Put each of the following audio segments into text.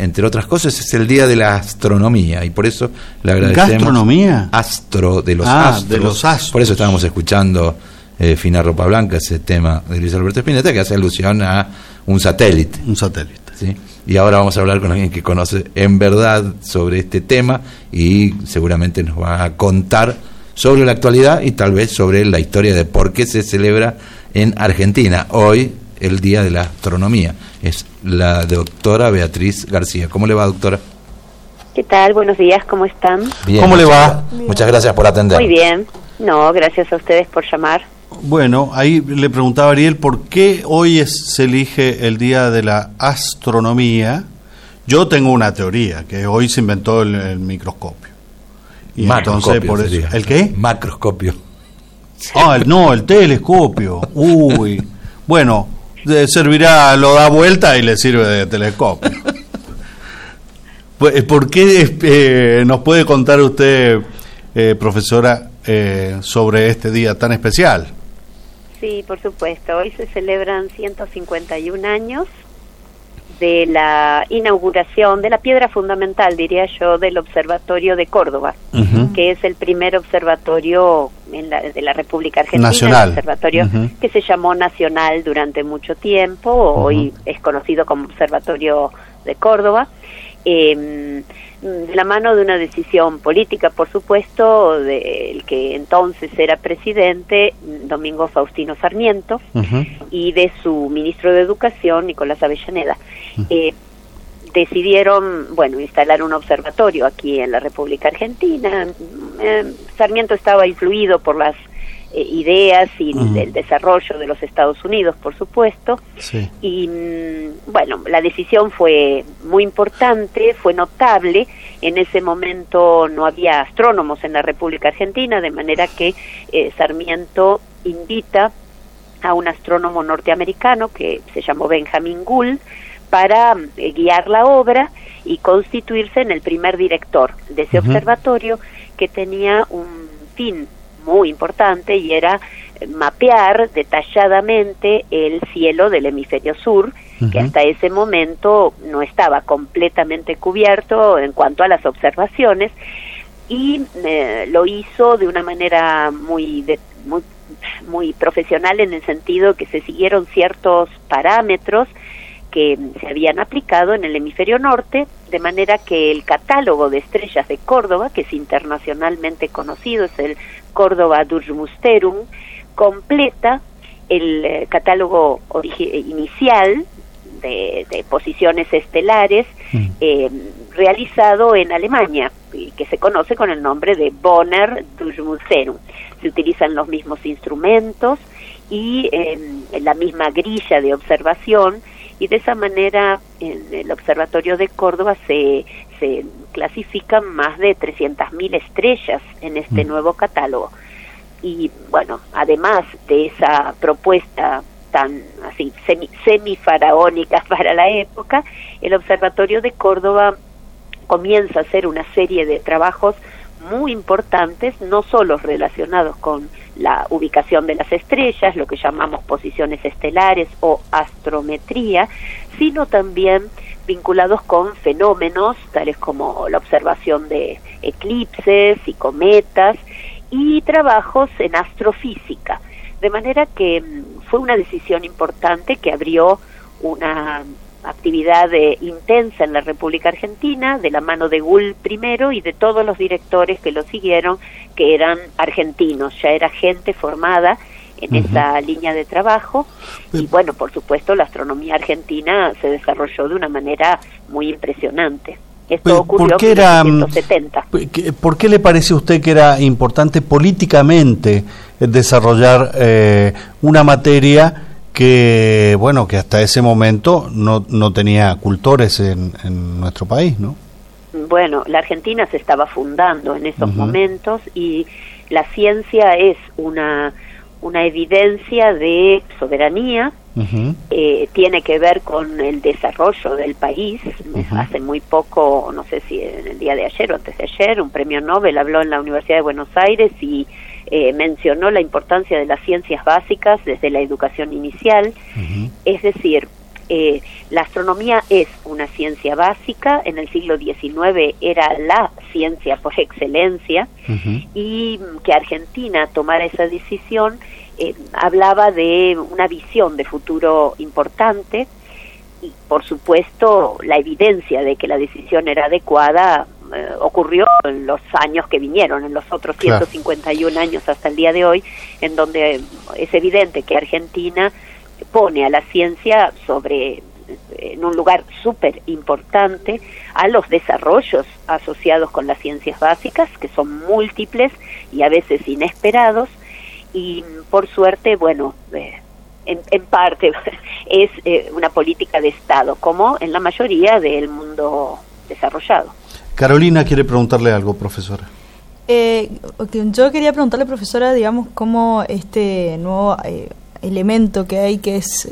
entre otras cosas, es el Día de la Astronomía, y por eso le agradecemos. ¿Gastronomía? Astro, de los astros. De los astros. Por eso estábamos escuchando Fina Ropa Blanca, ese tema de Luis Alberto Spinetta, que hace alusión a un satélite. Un satélite. ¿Sí? Y ahora vamos a hablar con alguien que conoce en verdad sobre este tema y seguramente nos va a contar sobre la actualidad y tal vez sobre la historia de por qué se celebra en Argentina hoy el Día de la Astronomía. Es la doctora Beatriz García. ¿Cómo le va, doctora? ¿Qué tal? Buenos días, ¿cómo están? Bien, ¿Cómo le va? Muchas gracias por atender. Muy bien. No, gracias a ustedes por llamar. Bueno, ahí le preguntaba a Ariel por qué hoy se elige el Día de la Astronomía. Yo tengo una teoría, que hoy se inventó el microscopio. Y entonces por eso, sería. ¿El qué? Macroscopio. No, el telescopio. Uy. Bueno, servirá, lo da vuelta y le sirve de telescopio. ¿Por qué nos puede contar usted, profesora, sobre este día tan especial? Sí, por supuesto. Hoy se celebran 151 años de la inauguración de la piedra fundamental, diría yo, del Observatorio de Córdoba, que es el primer observatorio de la República Argentina, nacional. Un observatorio que se llamó Nacional durante mucho tiempo, hoy es conocido como Observatorio de Córdoba, de la mano de una decisión política, por supuesto, del que entonces era presidente, Domingo Faustino Sarmiento, y de su ministro de Educación, Nicolás Avellaneda. Decidieron, instalar un observatorio aquí en la República Argentina. Sarmiento estaba influido por las ideas y del desarrollo de los Estados Unidos, por supuesto. Sí. Y la decisión fue muy importante, fue notable. En ese momento no había astrónomos en la República Argentina, de manera que Sarmiento invita a un astrónomo norteamericano que se llamó Benjamin Gould para guiar la obra y constituirse en el primer director de ese observatorio, que tenía un fin muy importante y era mapear detalladamente el cielo del hemisferio sur, que hasta ese momento no estaba completamente cubierto en cuanto a las observaciones, y lo hizo de una manera muy profesional, en el sentido que se siguieron ciertos parámetros que se habían aplicado en el hemisferio norte, de manera que el catálogo de estrellas de Córdoba, que es internacionalmente conocido, es el Córdoba Durchmusterum, completa el catálogo inicial de posiciones estelares realizado en Alemania, que se conoce con el nombre de Bonner Durchmusterum. Se utilizan los mismos instrumentos y la misma grilla de observación, y de esa manera en el Observatorio de Córdoba se clasifican más de 300.000 estrellas en este nuevo catálogo. Y además de esa propuesta tan así semifaraónica para la época, el Observatorio de Córdoba comienza a hacer una serie de trabajos muy importantes, no solo relacionados con la ubicación de las estrellas, lo que llamamos posiciones estelares o astrometría, sino también vinculados con fenómenos tales como la observación de eclipses y cometas, y trabajos en astrofísica. De manera que fue una decisión importante que abrió una actividad intensa en la República Argentina, de la mano de Gould primero y de todos los directores que lo siguieron, que eran argentinos. Ya era gente formada en esa línea de trabajo, y por supuesto la astronomía argentina se desarrolló de una manera muy impresionante. Esto ocurrió en 1970. ¿Por qué le parece a usted que era importante políticamente desarrollar una materia que hasta ese momento no tenía cultores en nuestro país, ¿no? Bueno, la Argentina se estaba fundando en esos momentos, y la ciencia es una evidencia de soberanía, tiene que ver con el desarrollo del país. Hace muy poco, no sé si en el día de ayer o antes de ayer, un premio Nobel habló en la Universidad de Buenos Aires y mencionó la importancia de las ciencias básicas desde la educación inicial. Es decir, La astronomía es una ciencia básica, en el siglo XIX era la ciencia por excelencia, y que Argentina tomara esa decisión hablaba de una visión de futuro importante, y por supuesto la evidencia de que la decisión era adecuada ocurrió en los años que vinieron, en los otros 151 años hasta el día de hoy, en donde es evidente que Argentina pone a la ciencia en un lugar súper importante, a los desarrollos asociados con las ciencias básicas, que son múltiples y a veces inesperados, y por suerte, bueno, en parte es una política de Estado, como en la mayoría del mundo desarrollado. Carolina quiere preguntarle algo, profesora. Yo quería preguntarle, profesora, digamos, cómo este nuevo elemento que hay, que es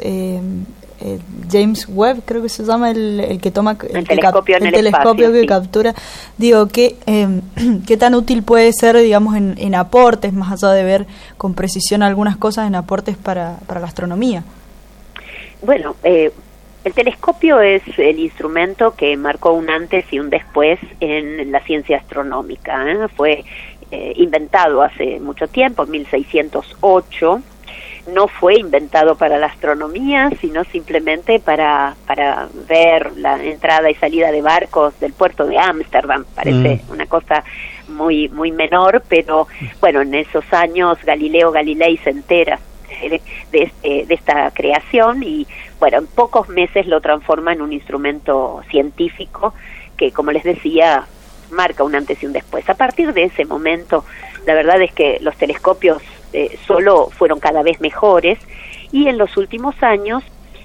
James Webb, creo que se llama, el que toma el telescopio que sí. captura, digo, ¿qué tan útil puede ser, digamos, en aportes, más allá de ver con precisión algunas cosas, en aportes para la astronomía? Bueno, el telescopio es el instrumento que marcó un antes y un después en la ciencia astronómica, ¿eh? Fue inventado hace mucho tiempo, 1608. No fue inventado para la astronomía, sino simplemente para ver la entrada y salida de barcos del puerto de Ámsterdam. Parece una cosa muy muy menor, pero bueno, en esos años Galileo Galilei se entera de esta creación y bueno, en pocos meses lo transforma en un instrumento científico que, como les decía, marca un antes y un después. A partir de ese momento, la verdad es que los telescopios solo fueron cada vez mejores, y en los últimos años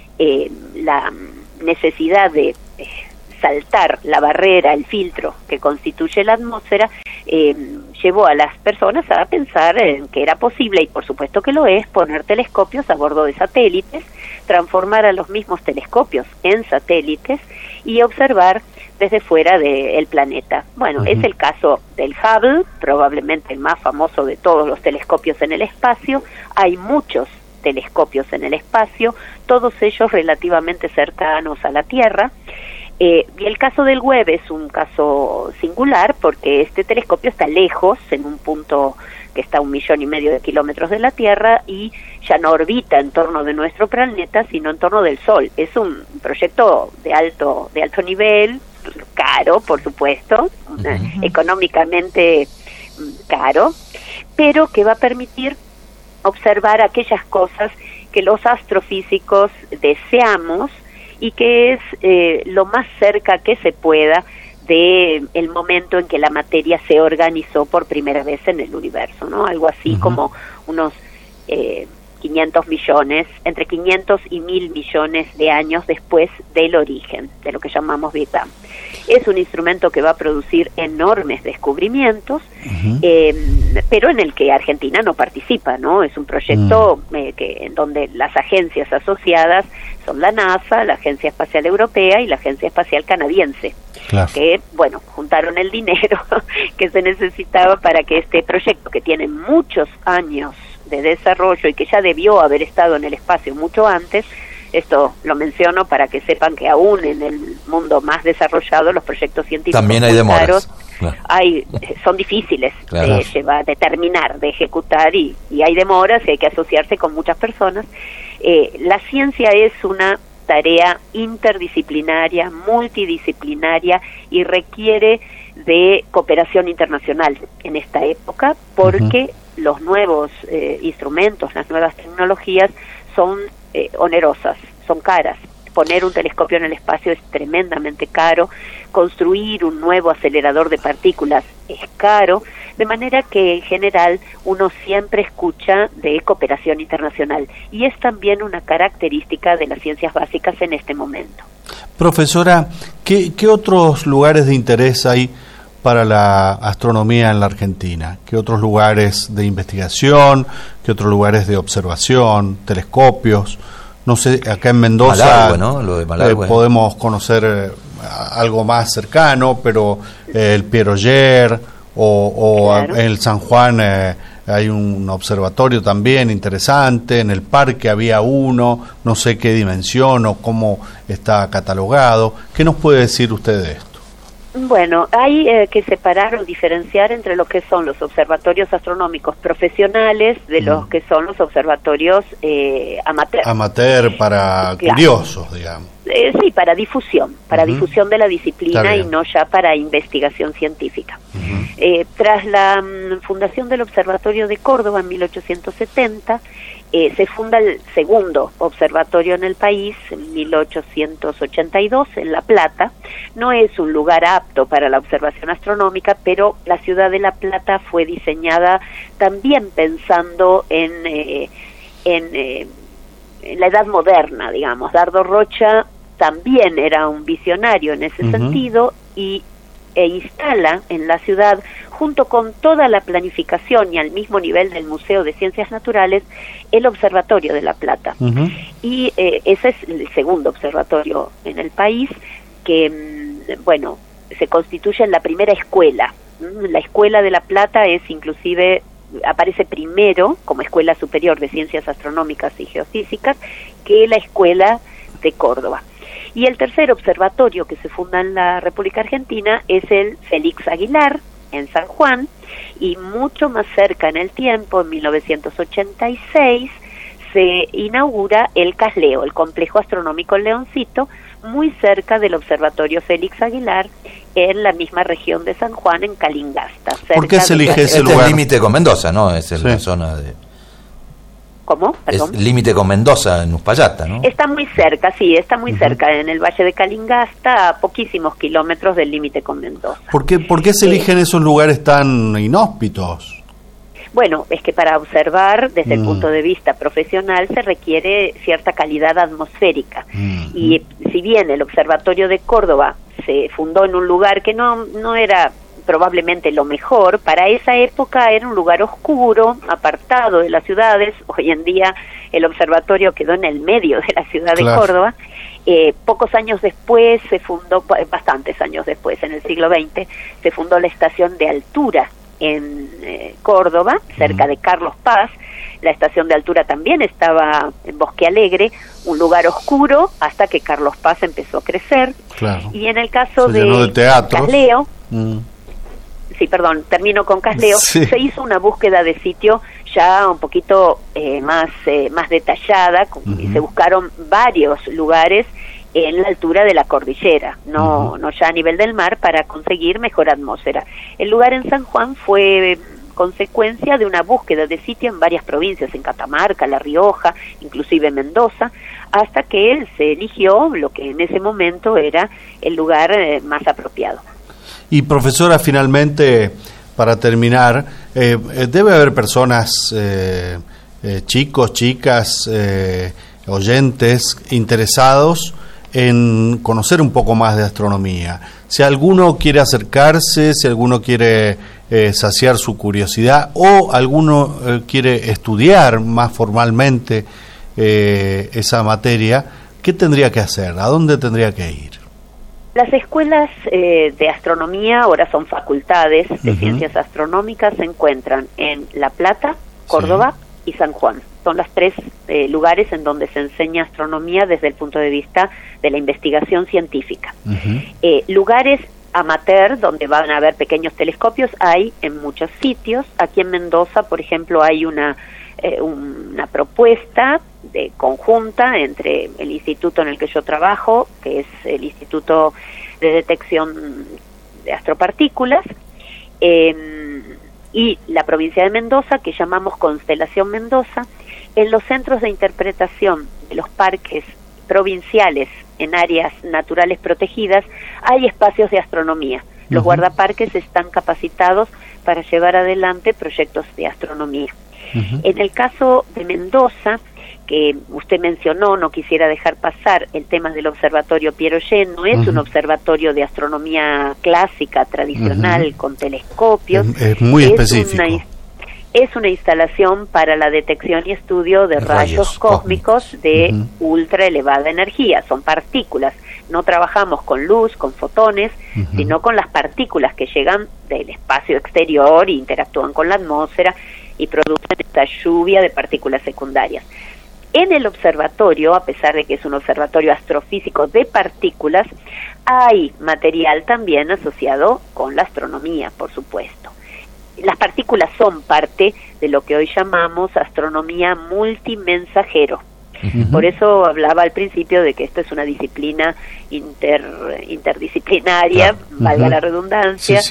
la necesidad de saltar la barrera, el filtro que constituye la atmósfera, llevó a las personas a pensar en que era posible, y por supuesto que lo es, poner telescopios a bordo de satélites, transformar a los mismos telescopios en satélites y observar desde fuera del planeta. Bueno, es el caso del Hubble, probablemente el más famoso de todos los telescopios en el espacio. Hay muchos telescopios en el espacio, todos ellos relativamente cercanos a la Tierra. Y el caso del Webb es un caso singular porque este telescopio está lejos, en un punto que está a 1,5 millones de kilómetros de la Tierra, y ya no orbita en torno de nuestro planeta, sino en torno del Sol. Es un proyecto de alto nivel, caro, por supuesto, económicamente caro, pero que va a permitir observar aquellas cosas que los astrofísicos deseamos y que es lo más cerca que se pueda de el momento en que la materia se organizó por primera vez en el universo, ¿no? Algo así como unos 500 millones, entre 500 y 1.000 millones de años después del origen, de lo que llamamos Big Bang. Es un instrumento que va a producir enormes descubrimientos, pero en el que Argentina no participa, ¿no? Es un proyecto en donde las agencias asociadas son la NASA, la Agencia Espacial Europea y la Agencia Espacial Canadiense, que, bueno, juntaron el dinero que se necesitaba para que este proyecto, que tiene muchos años de desarrollo y que ya debió haber estado en el espacio mucho antes, esto lo menciono para que sepan que aún en el mundo más desarrollado los proyectos científicos también hay demoras, son difíciles de terminar, de ejecutar, y hay demoras y hay que asociarse con muchas personas. La ciencia es una tarea interdisciplinaria, multidisciplinaria, y requiere de cooperación internacional en esta época, porque los nuevos instrumentos, las nuevas tecnologías son onerosas, son caras. Poner un telescopio en el espacio es tremendamente caro, construir un nuevo acelerador de partículas es caro, de manera que en general uno siempre escucha de cooperación internacional, y es también una característica de las ciencias básicas en este momento. Profesora, ¿qué otros lugares de interés hay para la astronomía en la Argentina? ¿Qué otros lugares de investigación? ¿Qué otros lugares de observación? ¿Telescopios? No sé, acá en Mendoza Malargüe, ¿no? Lo de Malargüe. Podemos conocer algo más cercano, pero el Pierre Auger Claro. En el San Juan hay un observatorio también interesante, en el parque había uno, no sé qué dimensión o cómo está catalogado. ¿Qué nos puede decir usted de esto? Bueno, hay que separar o diferenciar entre lo que son los observatorios astronómicos profesionales de los que son los observatorios amateur. Amateur para curiosos, digamos. Sí, para difusión de la disciplina y no ya para investigación científica. Tras la fundación del Observatorio de Córdoba en 1870, se funda el segundo observatorio en el país en 1882 en La Plata. No es un lugar apto para la observación astronómica, pero la ciudad de La Plata fue diseñada también pensando en la edad moderna, digamos. Dardo Rocha también era un visionario en ese sentido e instala en la ciudad, junto con toda la planificación y al mismo nivel del Museo de Ciencias Naturales, el Observatorio de La Plata. Y ese es el segundo observatorio en el país que, bueno, se constituye en la primera escuela. La Escuela de La Plata aparece primero como Escuela Superior de Ciencias Astronómicas y Geofísicas que la Escuela de Córdoba. Y el tercer observatorio que se funda en la República Argentina es el Félix Aguilar, en San Juan, y mucho más cerca en el tiempo, en 1986, se inaugura el CASLEO, el Complejo Astronómico Leoncito, muy cerca del Observatorio Félix Aguilar, en la misma región de San Juan, en Calingasta. ¿Por qué se elige ese lugar? Es el límite con Mendoza, ¿no? Es la zona de... ¿Cómo? ¿Perdón? Es límite con Mendoza, en Uspallata, ¿no? Está muy cerca, sí, está muy cerca, en el Valle de Calingasta, a poquísimos kilómetros del límite con Mendoza. ¿Por qué se eligen esos lugares tan inhóspitos? Bueno, es que para observar desde el punto de vista profesional se requiere cierta calidad atmosférica. Y si bien el Observatorio de Córdoba se fundó en un lugar que no era probablemente lo mejor, para esa época era un lugar oscuro, apartado de las ciudades. Hoy en día el observatorio quedó en el medio de la ciudad de Córdoba. Pocos años después se fundó, bastantes años después, en el siglo XX, se fundó la estación de altura en Córdoba, cerca de Carlos Paz. La estación de altura también estaba en Bosque Alegre, un lugar oscuro, hasta que Carlos Paz empezó a crecer. Y en el caso de CASLEO, sí, perdón, termino con CASLEO, se hizo una búsqueda de sitio ya un poquito más detallada, y se buscaron varios lugares en la altura de la cordillera, no ya a nivel del mar, para conseguir mejor atmósfera. El lugar en San Juan fue consecuencia de una búsqueda de sitio en varias provincias, en Catamarca, La Rioja, inclusive Mendoza, hasta que se eligió lo que en ese momento era el lugar más apropiado. Y profesora, finalmente, para terminar, debe haber personas, chicos, chicas, oyentes, interesados en conocer un poco más de astronomía. Si alguno quiere acercarse, si alguno quiere saciar su curiosidad, o alguno quiere estudiar más formalmente esa materia, ¿qué tendría que hacer? ¿A dónde tendría que ir? Las escuelas de astronomía, ahora son facultades de ciencias astronómicas, se encuentran en La Plata, Córdoba y San Juan. Son los tres lugares en donde se enseña astronomía desde el punto de vista de la investigación científica. Lugares amateur, donde van a haber pequeños telescopios, hay en muchos sitios. Aquí en Mendoza, por ejemplo, hay una propuesta conjunta entre el instituto en el que yo trabajo, que es el Instituto de Detección de Astropartículas, y la provincia de Mendoza, que llamamos Constelación Mendoza. En los centros de interpretación de los parques provinciales en áreas naturales protegidas hay espacios de astronomía. Los guardaparques están capacitados para llevar adelante proyectos de astronomía. En el caso de Mendoza, que usted mencionó, no quisiera dejar pasar el tema del observatorio Pieroyen. No es un observatorio de astronomía clásica, tradicional, con telescopios. Es muy específico. es una instalación para la detección y estudio de rayos cósmicos de ultra elevada energía. Son partículas. No trabajamos con luz, con fotones, sino con las partículas que llegan del espacio exterior e interactúan con la atmósfera y producen esta lluvia de partículas secundarias. En el observatorio, a pesar de que es un observatorio astrofísico de partículas, hay material también asociado con la astronomía, por supuesto. Las partículas son parte de lo que hoy llamamos astronomía multimensajero. Por eso hablaba al principio de que esto es una disciplina interdisciplinaria, valga la redundancia,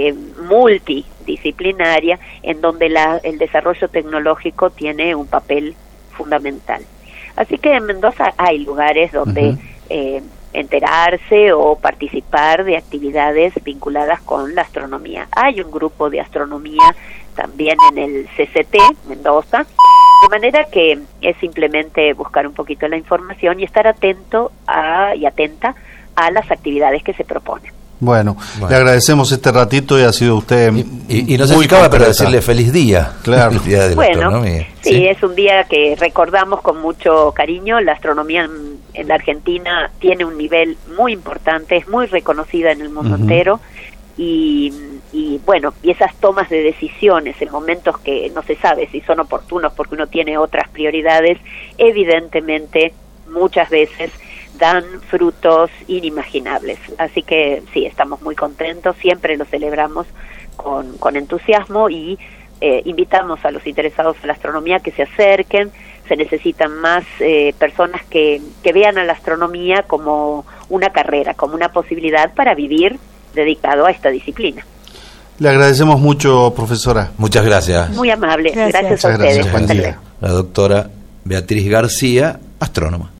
multidisciplinaria, en donde el desarrollo tecnológico tiene un papel fundamental. Así que en Mendoza hay lugares donde enterarse o participar de actividades vinculadas con la astronomía. Hay un grupo de astronomía también en el CCT, Mendoza, de manera que es simplemente buscar un poquito la información y estar atento y atenta a las actividades que se proponen. Bueno, le agradecemos este ratito y ha sido usted y nos acaba para decirle feliz día. Claro. Feliz día de la astronomía. Sí, es un día que recordamos con mucho cariño. La astronomía en la Argentina tiene un nivel muy importante, es muy reconocida en el mundo entero y esas tomas de decisiones en momentos que no se sabe si son oportunos porque uno tiene otras prioridades, evidentemente muchas veces dan frutos inimaginables. Así que sí, estamos muy contentos, siempre lo celebramos con entusiasmo y invitamos a los interesados en la astronomía que se acerquen. Se necesitan más personas que vean a la astronomía como una carrera, como una posibilidad para vivir dedicado a esta disciplina. Le agradecemos mucho, profesora. Muchas gracias. Muy amable. Gracias a ustedes. Buen día. La doctora Beatriz García, astrónoma.